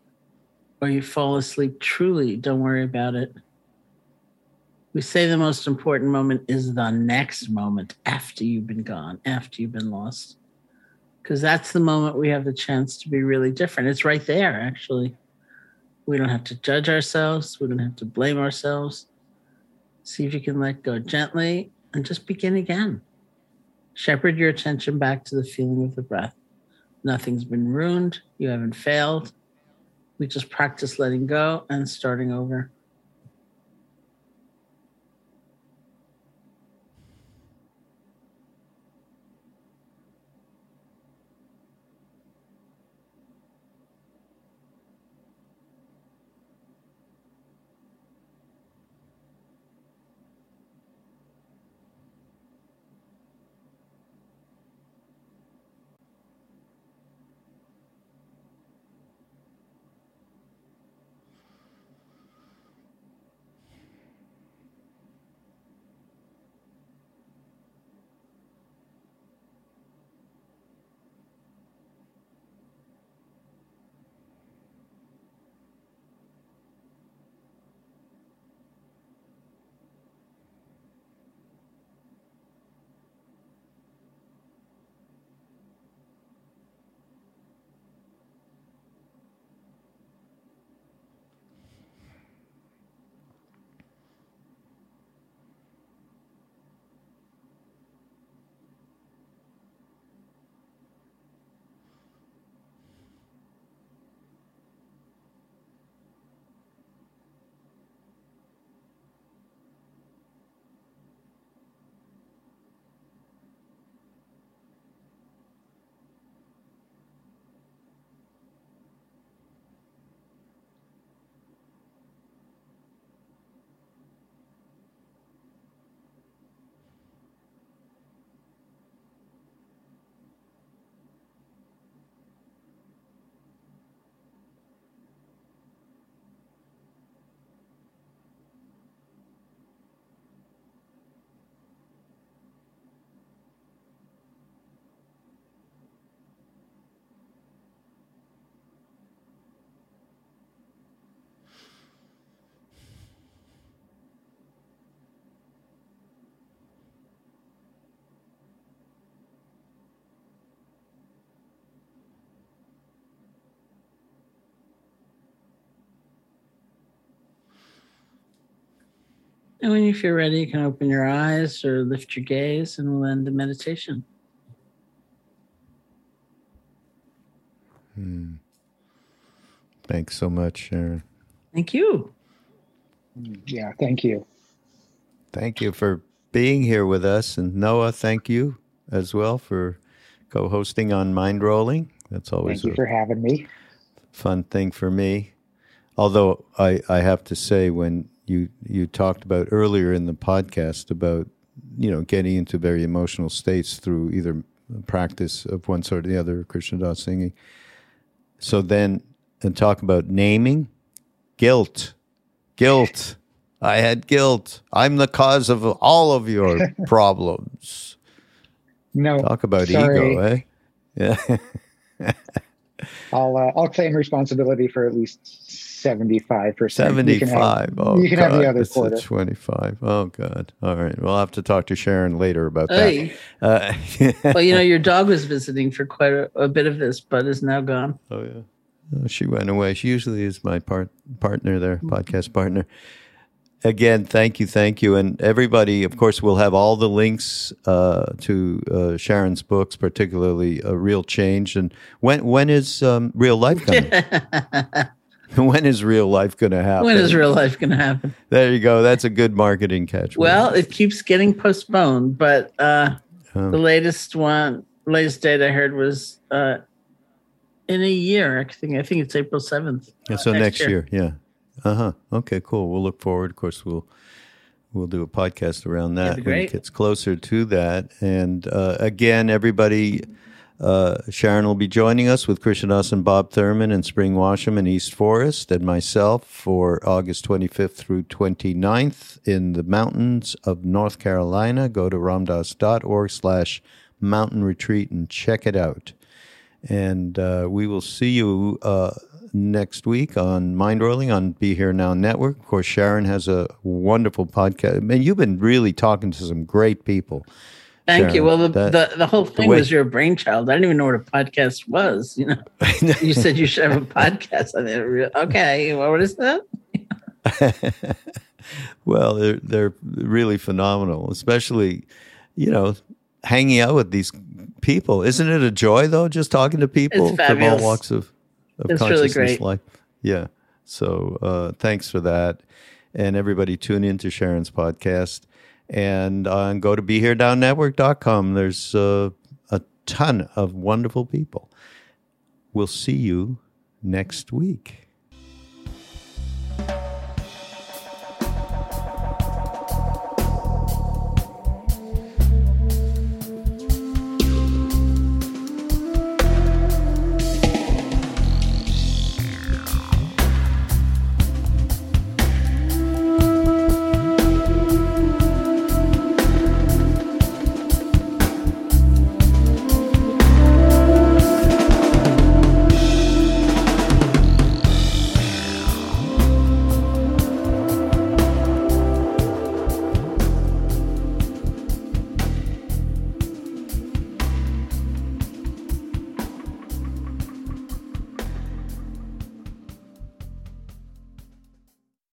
or you fall asleep truly, don't worry about it. We say the most important moment is the next moment after you've been gone, after you've been lost. Because that's the moment we have the chance to be really different. It's right there, actually. We don't have to judge ourselves. We don't have to blame ourselves. See if you can let go gently and just begin again. Shepherd your attention back to the feeling of the breath. Nothing's been ruined. You haven't failed. We just practice letting go and starting over. And when you feel ready, you can open your eyes or lift your gaze, and we'll end the meditation. Hmm. Thanks so much, Sharon. Thank you. Yeah, thank you. Thank you for being here with us. And Noah, thank you as well for co-hosting on Mindrolling. That's always Thank you a for having me. fun thing for me. Although I, I have to say, when you you talked about earlier in the podcast about, you know, getting into very emotional states through either practice of one sort or the other, Krishna Das singing. So then, and talk about naming, guilt, guilt. I had guilt. I'm the cause of all of your problems. No, Talk about sorry. ego, eh? Yeah. I'll uh, I'll claim responsibility for at least seventy-five percent. seventy-five. You can have, oh, you can God. have the other it's quarter. a twenty-five. Oh, God. All right. We'll have to talk to Sharon later about Hey. that. Uh, Well, you know, your dog was visiting for quite a, a bit of this, but is now gone. Oh, yeah. Oh, she went away. She usually is my part partner there, podcast partner. Again, thank you, thank you. And everybody, of course, will have all the links uh, to uh, Sharon's books, particularly uh, Real Change. And when when is um, Real Life coming? When is Real Life going to happen? When is real life going to happen? There you go. That's a good marketing catch. Well, it keeps getting postponed, but uh, Oh. the latest one, latest date I heard was uh, in a year. I think I think it's April seventh. Yeah, so next, year. yeah. Uh-huh. Okay, cool. We'll look forward. Of course, we'll we'll do a podcast around that That'd be when it great. gets closer to that. And uh, again, everybody, uh, Sharon will be joining us with Krishna Das and Bob Thurman and Spring Washam and East Forest, and myself for August twenty-fifth through twenty-ninth in the mountains of North Carolina. Go to ramdas.org slash mountain retreat and check it out. And uh, we will see you uh, next week on Mindrolling on Be Here Now Network. Of course, Sharon has a wonderful podcast. Man, you've been really talking to some great people. Thank Sharon. you. Well, the, That- the, the whole thing way- was your brainchild. I didn't even know what a podcast was. You know, you said you should have a podcast. I mean, re- okay, well, what is that? Well, they're they're really phenomenal, especially, you know, hanging out with these people. Isn't it a joy, though, just talking to people It's from all fabulous. walks of, of It's really consciousness great. life? Yeah. So uh, thanks for that. And everybody tune in to Sharon's podcast. And uh, go to be here down network dot com. There's uh, a ton of wonderful people. We'll see you next week.